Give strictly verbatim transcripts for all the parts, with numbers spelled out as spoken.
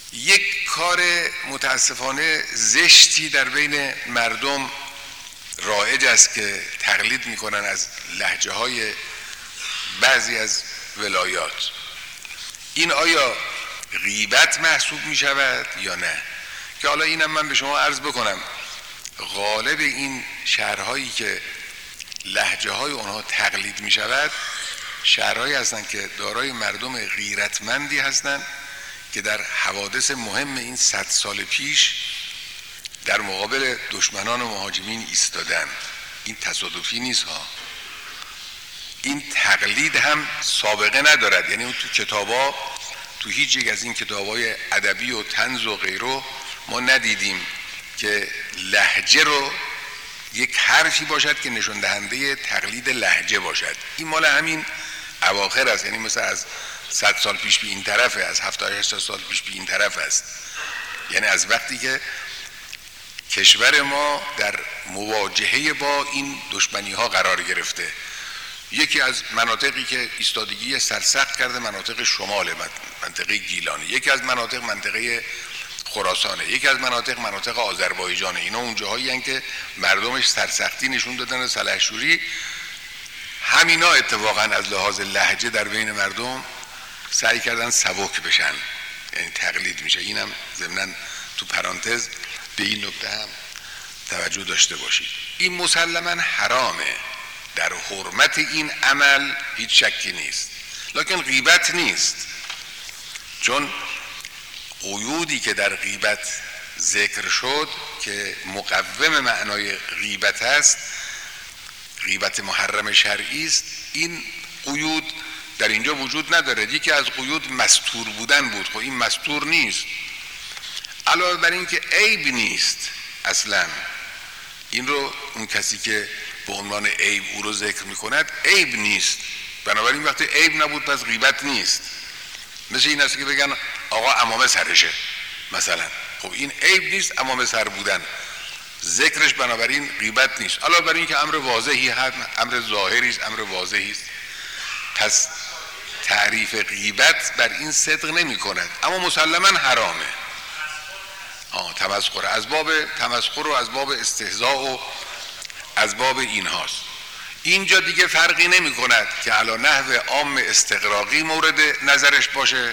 یک کار متاسفانه زشتی در بین مردم رایج است که تقلید میکنن از لهجه های بعضی از ولایات. این آیا غیبت محسوب می شود یا نه؟ که حالا اینم من به شما عرض بکنم، غالب این شهرهایی که لهجه های اونها تقلید می شود شهرهایی هستند که دارای مردم غیرتمندی هستند که در حوادث مهم این صد سال پیش در مقابل دشمنان و مهاجمین ایستادن. این تصادفی نیست ها، این تقلید هم سابقه ندارد. یعنی اون تو کتابا، تو هیچ یک از این کتابای ادبی و طنز و غیره ما ندیدیم که لهجه رو یک حرفی باشد که نشون دهنده تقلید لهجه باشد. این مال همین اواخر است، یعنی مثلا از صد سال پیش به این طرفه، از هفتاد هشتاد سال پیش به این طرف است. یعنی از وقتی که کشور ما در مواجهه با این دشمنی ها قرار گرفته. یکی از مناطقی که ایستادگی سرسخت کرده مناطق شمال، منطقه گیلانی، یکی از مناطق منطقه خراسانه، یکی از مناطق مناطق آذربایجانه. اینا اون جاهایی هستند که مردمش سرسختی نشون دادن و سلحشوری. همینا اتفاقا از لحاظ لهجه در بین مردم سعی کردن سبک بشن، یعنی تقلید میشه. اینم ضمناً تو پرانتز به این نکته هم توجه داشته باشید. این مسلماً حرامه، در حرمت این عمل هیچ شکی نیست، لکن غیبت نیست، چون قیودی که در غیبت ذکر شد که مقوم معنای غیبت است، غیبت محرم شرعی است، این قیود در اینجا وجود نداره. یکی از قیود مستور بودن بود، خب این مستور نیست. علاوه بر این که عیب نیست اصلا، این رو اون کسی که به عنوان عیب او رو ذکر میکند عیب نیست، بنابراین وقتی عیب نبود پس غیبت نیست. مثل این است که بگن آقا عمامه سرشه مثلا، خب این عیب نیست، عمامه سر بودن ذکرش، بنابراین غیبت نیست. علاوه بر این که امر واضحی هست، امر ظاهری است، امر واضحی است، پس تعریف غیبت بر این صدق نمی کند، اما مسلما حرامه. آه تمسخر، از باب تمسخر و از باب استهزاء و از باب این هاست. اینجا دیگه فرقی نمی کند که علی نحو عام استغراقی مورد نظرش باشه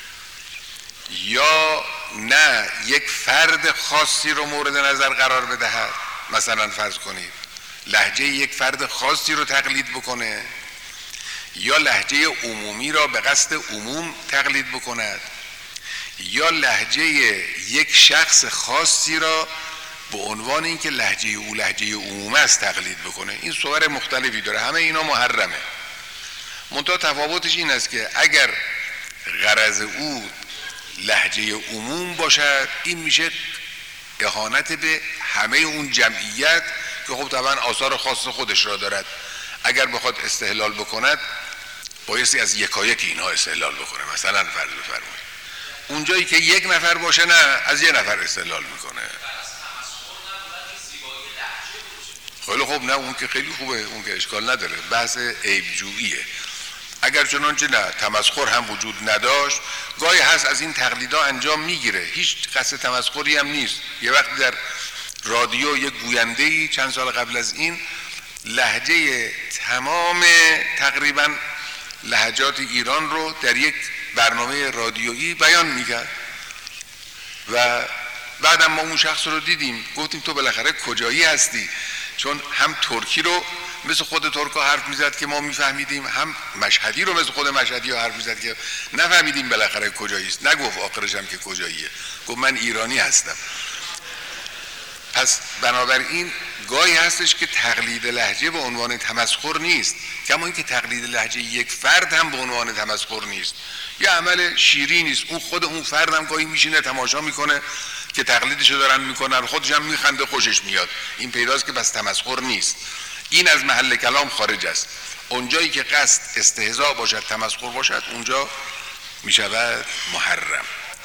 یا نه یک فرد خاصی رو مورد نظر قرار بدهد. مثلا فرض کنید لهجه یک فرد خاصی رو تقلید بکنه یا لهجه عمومی را به قصد عموم تقلید بکند یا لهجه یک شخص خاصی را به عنوان اینکه لهجه او لهجه عموم است تقلید بکنه. این صور مختلفی داره، همه اینا محرمه. منتها تفاوتش این است که اگر غرض او لهجه عموم باشد این میشه اهانت به همه اون جمعیت که خب طبعا آثار خاص خودش را دارد. اگر بخواد استحلال بکند بایستی از یکایک اینها استحلال بکنه. مثلا فرض بفرمایید اونجایی که یک نفر باشه نه، از یک نفر استحلال میکنه. خیلی خوب، نه اون که خیلی خوبه، اون که اشکال نداره، بحث عیبجوییه. اگر چنانچه نه تمسخر هم وجود نداشت، گاهی هست از این تقلیدها انجام میگیره، هیچ قصد تمسخری هم نیست. یه وقتی در رادیو یک گوینده‌ای چند سال قبل از این لهجه تمام تقریبا لهجات ایران رو در یک برنامه رادیویی بیان میکرد و بعدم ما اون شخص رو دیدیم، گفتیم تو بالاخره کجایی هستی؟ چون هم ترکی رو مثل خود ترکا حرف میزد که ما میفهمیدیم، هم مشهدی رو مثل خود مشهدی ها حرف میزد که نفهمیدیم بالاخره کجاییست. نگفت آخرش هم که کجاییه، گفت من ایرانی هستم. پس بنابراین گاهی هستش که تقلید لهجه به عنوان تمسخر نیست، کما اینکه تقلید لهجه یک فرد هم به عنوان تمسخر نیست. یه عمل شیرین نیست، اون خود اون فرد هم گاهی میشینه تماشا میکنه که تقلیدشو دارن میکنن، خودش هم میخنده، خوشش میاد، این پیداست که بس تمسخر نیست. این از محل کلام خارج است. اونجایی که قصد استهزاء باشد، تمسخر باشد، اونجا میشود محرم.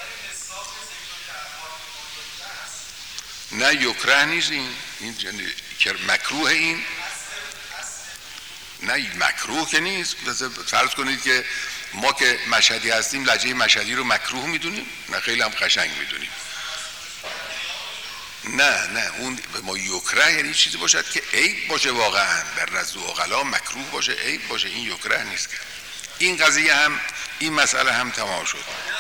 نه یکره نیست، این این مکروه، این نه مکروه که نیست. فرض کنید که ما که مشهدی هستیم لهجه مشهدی رو مکروه میدونیم؟ نه خیلی هم قشنگ میدونیم. نه نه اون به ما یکره یعنی چیزی باشد که عیب باشه، واقعا در نزد عقلا مکروه باشه، عیب باشه، این یکره نیست. که این قضیه هم این مسئله هم تمام شد.